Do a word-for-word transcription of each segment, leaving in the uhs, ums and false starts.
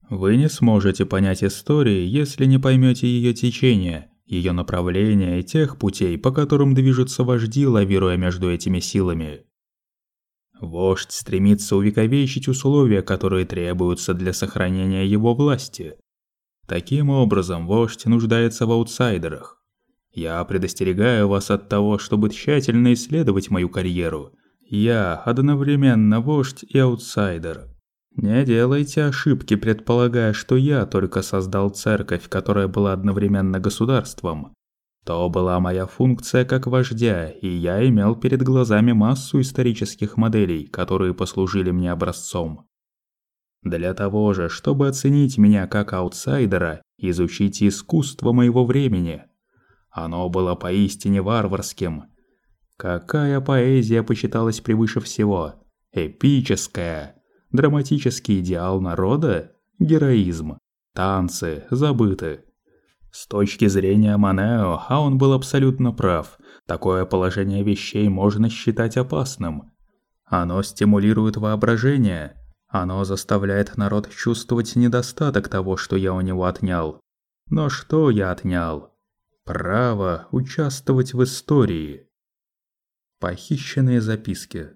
Вы не сможете понять истории, если не поймете ее течение, ее направление и тех путей, по которым движутся вожди, лавируя между этими силами. Вождь стремится увековечить условия, которые требуются для сохранения его власти. Таким образом, вождь нуждается в аутсайдерах. Я предостерегаю вас от того, чтобы тщательно исследовать мою карьеру. Я одновременно вождь и аутсайдер. Не делайте ошибки, предполагая, что я только создал церковь, которая была одновременно государством. То была моя функция как вождя, и я имел перед глазами массу исторических моделей, которые послужили мне образцом. Для того же, чтобы оценить меня как аутсайдера, изучите искусство моего времени. Оно было поистине варварским. Какая поэзия почиталась превыше всего? Эпическая. Драматический идеал народа? Героизм. Танцы забыты. С точки зрения Манео, а он был абсолютно прав, такое положение вещей можно считать опасным. Оно стимулирует воображение. Оно заставляет народ чувствовать недостаток того, что я у него отнял. Но что я отнял? Право участвовать в истории. Похищенные записки.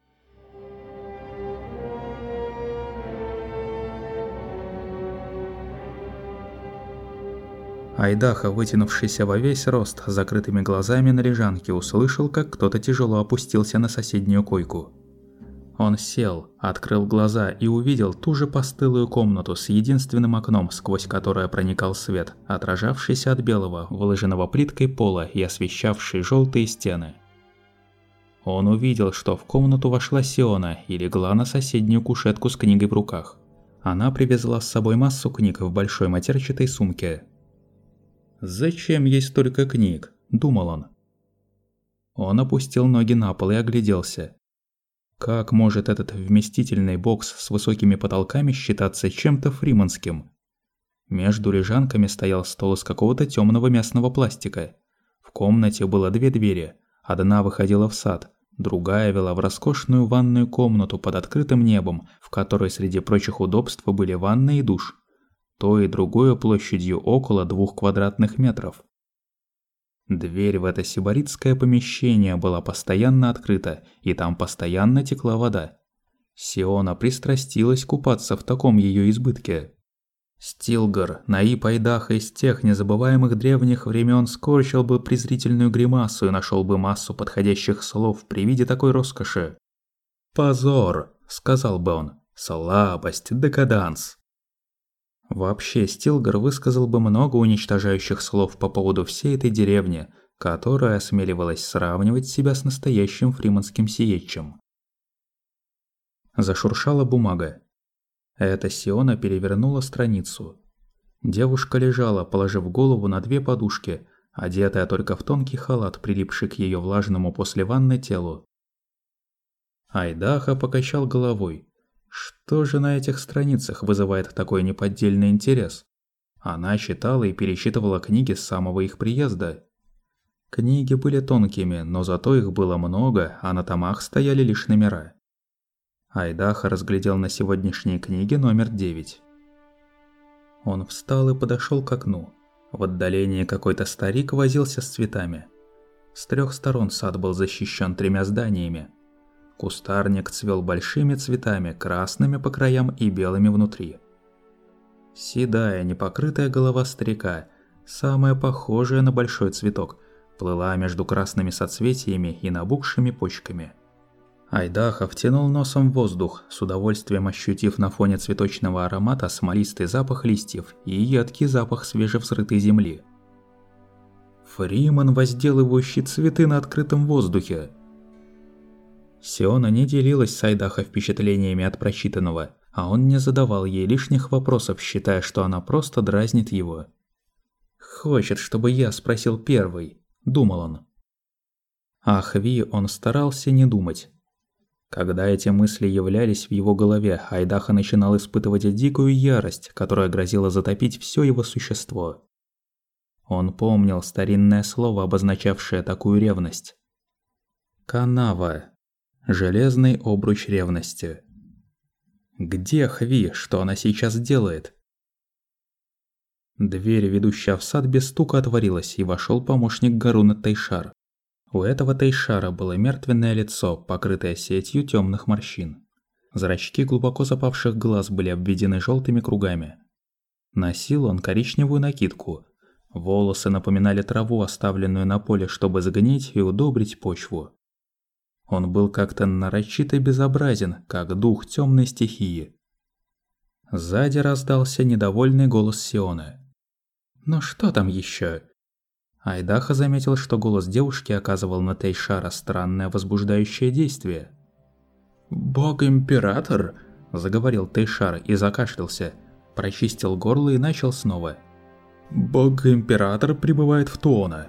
Айдахо, вытянувшийся во весь рост, с закрытыми глазами на лежанке, услышал, как кто-то тяжело опустился на соседнюю койку. Он сел, открыл глаза и увидел ту же постылую комнату с единственным окном, сквозь которое проникал свет, отражавшийся от белого, выложенного плиткой пола и освещавший желтые стены. Он увидел, что в комнату вошла Сиона и легла на соседнюю кушетку с книгой в руках. Она привезла с собой массу книг в большой матерчатой сумке. «Зачем ей столько книг?» – думал он. Он опустил ноги на пол и огляделся. Как может этот вместительный бокс с высокими потолками считаться чем-то фриманским? Между лежанками стоял стол из какого-то темного мясного пластика. В комнате было две двери. Одна выходила в сад, другая вела в роскошную ванную комнату под открытым небом, в которой среди прочих удобств были ванна и душ. То и другое площадью около двух квадратных метров. Дверь в это сибаритское помещение была постоянно открыта, и там постоянно текла вода. Сиона пристрастилась купаться в таком ее избытке. Стилгар, наиб Айдахо из тех незабываемых древних времен, скорчил бы презрительную гримасу и нашел бы массу подходящих слов при виде такой роскоши. «Позор», — сказал бы он, — «слабость, декаданс». Вообще, Стилгар высказал бы много уничтожающих слов по поводу всей этой деревни, которая осмеливалась сравнивать себя с настоящим фриманским сиетчем. Зашуршала бумага. Эта Сиона перевернула страницу. Девушка лежала, положив голову на две подушки, одетая только в тонкий халат, прилипший к ее влажному после ванны телу. Айдахо покачал головой. Что же на этих страницах вызывает такой неподдельный интерес? Она читала и перечитывала книги с самого их приезда. Книги были тонкими, но зато их было много, а на томах стояли лишь номера. Айдахо разглядел на сегодняшней книге номер девять. Он встал и подошел к окну. В отдалении какой-то старик возился с цветами. С трех сторон сад был защищен тремя зданиями. Кустарник цвел большими цветами, красными по краям и белыми внутри. Седая, непокрытая голова старика, самая похожая на большой цветок, плыла между красными соцветиями и набухшими почками. Айдахо втянул носом воздух, с удовольствием ощутив на фоне цветочного аромата смолистый запах листьев и едкий запах свежевзрытой земли. Фриман, возделывающий цветы на открытом воздухе. Сиона не делилась с Айдахо впечатлениями от прочитанного, а он не задавал ей лишних вопросов, считая, что она просто дразнит его. «Хочет, чтобы я спросил первый», – думал он. О Хви он старался не думать. Когда эти мысли являлись в его голове, Айдахо начинал испытывать дикую ярость, которая грозила затопить все его существо. Он помнил старинное слово, обозначавшее такую ревность. «Канава». Железный обруч ревности. Где Хви? Что она сейчас делает? Дверь, ведущая в сад, без стука отворилась, и вошел помощник Гаруна Тейшар. У этого Тейшара было мертвенное лицо, покрытое сетью темных морщин. Зрачки глубоко запавших глаз были обведены желтыми кругами. Носил он коричневую накидку. Волосы напоминали траву, оставленную на поле, чтобы загнить и удобрить почву. Он был как-то нарочито безобразен, как дух темной стихии. Сзади раздался недовольный голос Сионы. «Ну что там еще?» Айдаха заметил, что голос девушки оказывал на Тейшара странное возбуждающее действие. «Бог-император!» – заговорил Тейшар и закашлялся, прочистил горло и начал снова. «Бог-император прибывает в Туона!»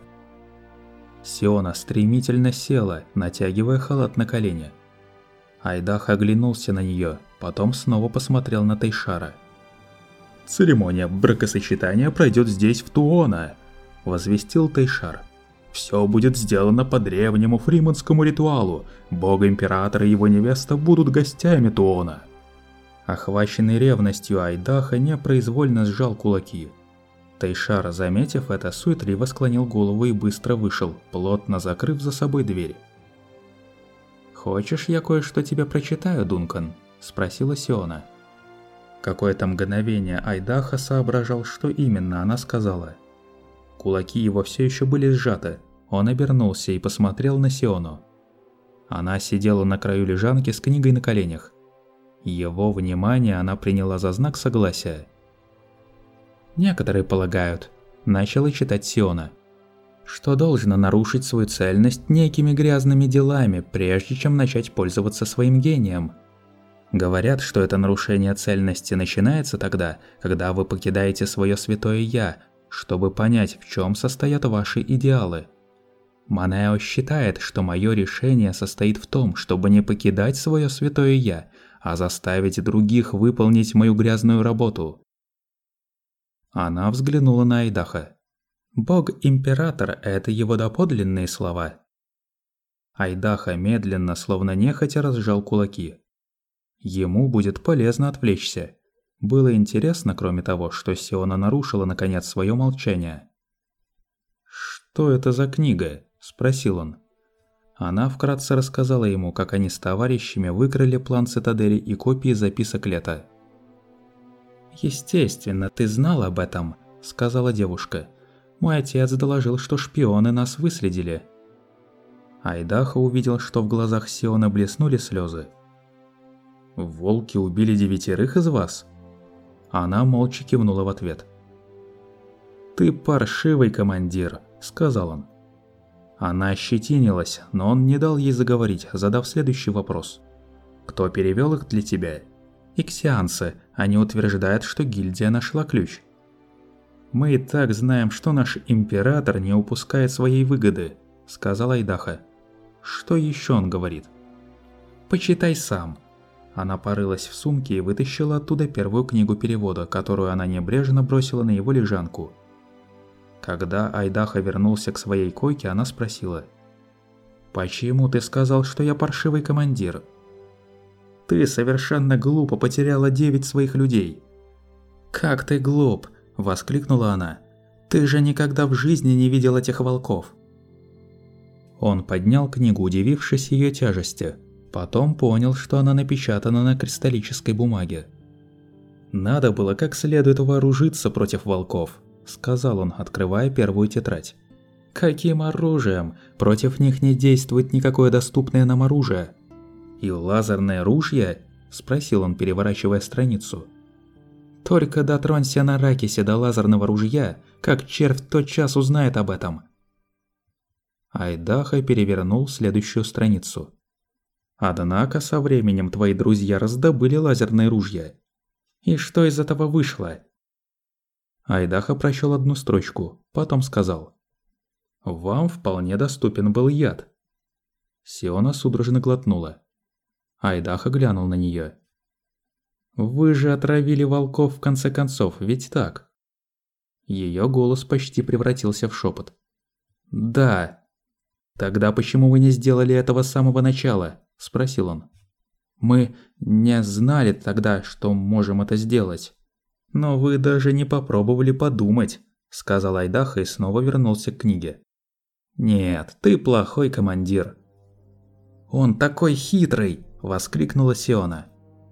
Сиона стремительно села, натягивая халат на колени. Айдах оглянулся на нее, потом снова посмотрел на Тейшара. «Церемония бракосочетания пройдет здесь, в Туона!» – возвестил Тейшар. «Все будет сделано по древнему фриманскому ритуалу. Бог-император и его невеста будут гостями Туона». Охваченный ревностью Айдаха непроизвольно сжал кулаки. Тейшар, заметив это, суетливо склонил голову и быстро вышел, плотно закрыв за собой дверь. «Хочешь, я кое-что тебе прочитаю, Дункан?» – спросила Сиона. Какое-то мгновение Айдаха соображал, что именно она сказала. Кулаки его все еще были сжаты. Он обернулся и посмотрел на Сиону. Она сидела на краю лежанки с книгой на коленях. Его внимание она приняла за знак согласия. «Некоторые полагают», – начала читать Сиона, – «что должно нарушить свою цельность некими грязными делами, прежде чем начать пользоваться своим гением. Говорят, что это нарушение цельности начинается тогда, когда вы покидаете свое святое «Я», чтобы понять, в чем состоят ваши идеалы. Манео считает, что мое решение состоит в том, чтобы не покидать свое святое «Я», а заставить других выполнить мою грязную работу». Она взглянула на Айдаха. «Бог-император – это его доподлинные слова». Айдаха медленно, словно нехотя, разжал кулаки. Ему будет полезно отвлечься. Было интересно, кроме того, что Сиона нарушила наконец свое молчание. «Что это за книга?» – спросил он. Она вкратце рассказала ему, как они с товарищами выкрали план цитадели и копии записок Лета. «Естественно, ты знал об этом», – сказала девушка. «Мой отец доложил, что шпионы нас выследили». Айдаха увидел, что в глазах Сионы блеснули слезы. «Волки убили девятерых из вас?» Она молча кивнула в ответ. «Ты паршивый командир», – сказал он. Она ощетинилась, но он не дал ей заговорить, задав следующий вопрос. «Кто перевел их для тебя?» «Иксианцы. Они утверждают, что гильдия нашла ключ». «Мы и так знаем, что наш император не упускает своей выгоды», – сказал Айдаха. «Что еще он говорит?» «Почитай сам». Она порылась в сумке и вытащила оттуда первую книгу перевода, которую она небрежно бросила на его лежанку. Когда Айдаха вернулся к своей койке, она спросила: «Почему ты сказал, что я паршивый командир?» «Ты совершенно глупо потеряла девять своих людей». «Как ты глуп!» – воскликнула она. «Ты же никогда в жизни не видел этих волков!» Он поднял книгу, удивившись ее тяжести. Потом понял, что она напечатана на кристаллической бумаге. «Надо было как следует вооружиться против волков», – сказал он, открывая первую тетрадь. «Каким оружием? Против них не действует никакое доступное нам оружие». «И лазерное ружье?» – спросил он, переворачивая страницу. «Только дотронься на Ракисе до лазерного ружья, как червь тотчас узнает об этом». Айдаха перевернул следующую страницу. «Однако со временем твои друзья раздобыли лазерные ружья. И что из этого вышло?» Айдаха прочел одну строчку, потом сказал: «Вам вполне доступен был яд». Сиона судорожно глотнула. Айдаха глянул на нее. «Вы же отравили волков в конце концов, ведь так?» Ее голос почти превратился в шепот. «Да». «Тогда почему вы не сделали этого с самого начала?» – спросил он. «Мы не знали тогда, что можем это сделать». «Но вы даже не попробовали подумать», – сказал Айдаха и снова вернулся к книге. «Нет, ты плохой командир». «Он такой хитрый!» – воскликнула Сиона.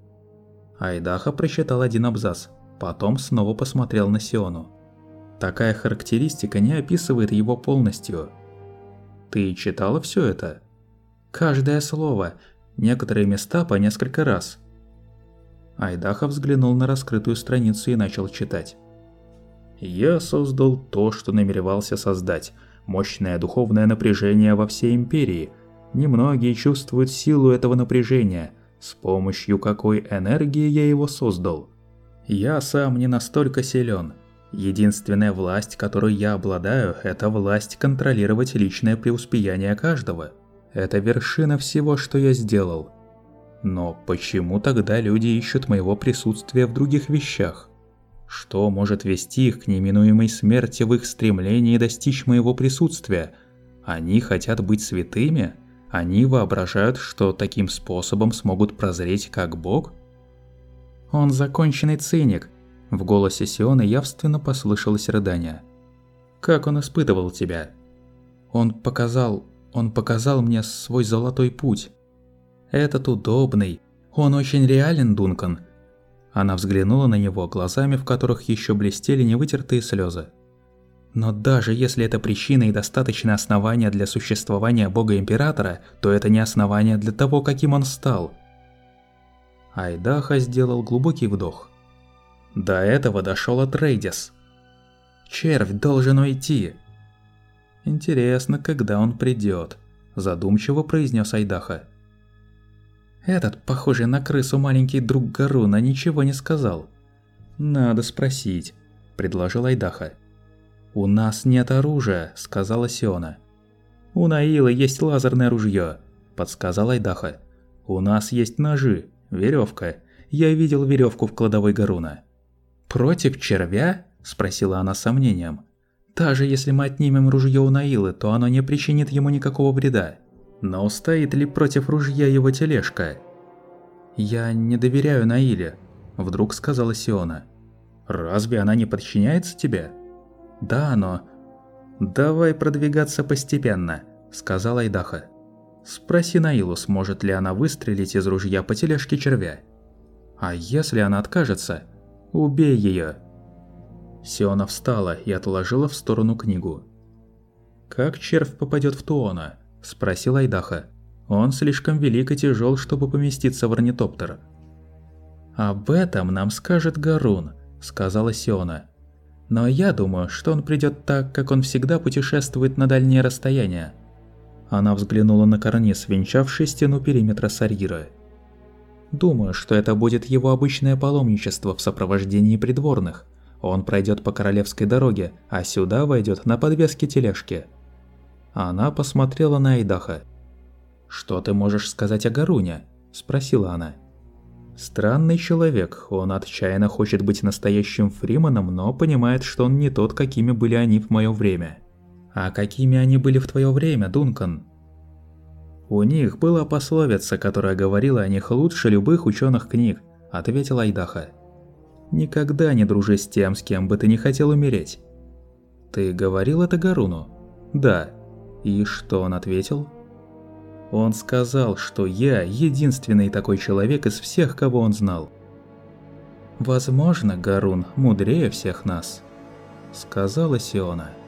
Айдаха прочитал один абзац, потом снова посмотрел на Сиону. Такая характеристика не описывает его полностью. «Ты читала все это?» «Каждое слово, некоторые места по несколько раз». Айдаха взглянул на раскрытую страницу и начал читать. «Я создал то, что намеревался создать. Мощное духовное напряжение во всей империи. Немногие чувствуют силу этого напряжения. С помощью какой энергии я его создал? Я сам не настолько силен. Единственная власть, которой я обладаю, это власть контролировать личное преуспеяние каждого. Это вершина всего, что я сделал. Но почему тогда люди ищут моего присутствия в других вещах? Что может вести их к неминуемой смерти в их стремлении достичь моего присутствия? Они хотят быть святыми? Они воображают, что таким способом смогут прозреть как Бог? Он законченный циник. В голосе Сионы явственно послышалось рыдание. Как он испытывал тебя? Он показал, он показал мне свой золотой путь. Этот удобный, он очень реален, Дункан. Она взглянула на него глазами, в которых еще блестели невытертые слезы. Но даже если это причина и достаточное основание для существования Бога-Императора, то это не основание для того, каким он стал. Айдаха сделал глубокий вдох. До этого дошел Атрейдис. Червь должен уйти. Интересно, когда он придет, задумчиво произнес Айдаха. Этот, похожий на крысу маленький друг Гаруна, ничего не сказал. Надо спросить, предложил Айдаха. «У нас нет оружия», – сказала Сиона. «У Наилы есть лазерное ружье», – подсказал Айдаха. «У нас есть ножи, веревка. Я видел веревку в кладовой Гаруна». «Против червя?» – спросила она с сомнением. «Даже если мы отнимем ружье у Наилы, то оно не причинит ему никакого вреда. Но устоит ли против ружья его тележка?» «Я не доверяю Наиле», – вдруг сказала Сиона. «Разве она не подчиняется тебе?» «Да, но...» «Давай продвигаться постепенно», – сказал Айдаха. «Спроси Наилу, сможет ли она выстрелить из ружья по тележке червя. А если она откажется, убей ее». Сиона встала и отложила в сторону книгу. «Как червь попадет в Туона?» – спросил Айдаха. «Он слишком велик и тяжел, чтобы поместиться в орнитоптер». «Об этом нам скажет Гарун», – сказала Сиона. «Но я думаю, что он придет так, как он всегда путешествует на дальние расстояния». Она взглянула на карниз, венчавший стену периметра Сарьира. «Думаю, что это будет его обычное паломничество в сопровождении придворных. Он пройдет по королевской дороге, а сюда войдет на подвеске тележки». Она посмотрела на Айдаха. «Что ты можешь сказать о Гаруне?» – спросила она. «Странный человек, он отчаянно хочет быть настоящим фриманом, но понимает, что он не тот, какими были они в моё время». «А какими они были в твоё время, Дункан?» «У них была пословица, которая говорила о них лучше любых ученых книг», – ответил Айдаха. «Никогда не дружи с тем, с кем бы ты не хотел умереть». «Ты говорил это Гаруну?» «Да». «И что он ответил?» «Он сказал, что я единственный такой человек из всех, кого он знал». «Возможно, Гарун мудрее всех нас», – сказала Сиона.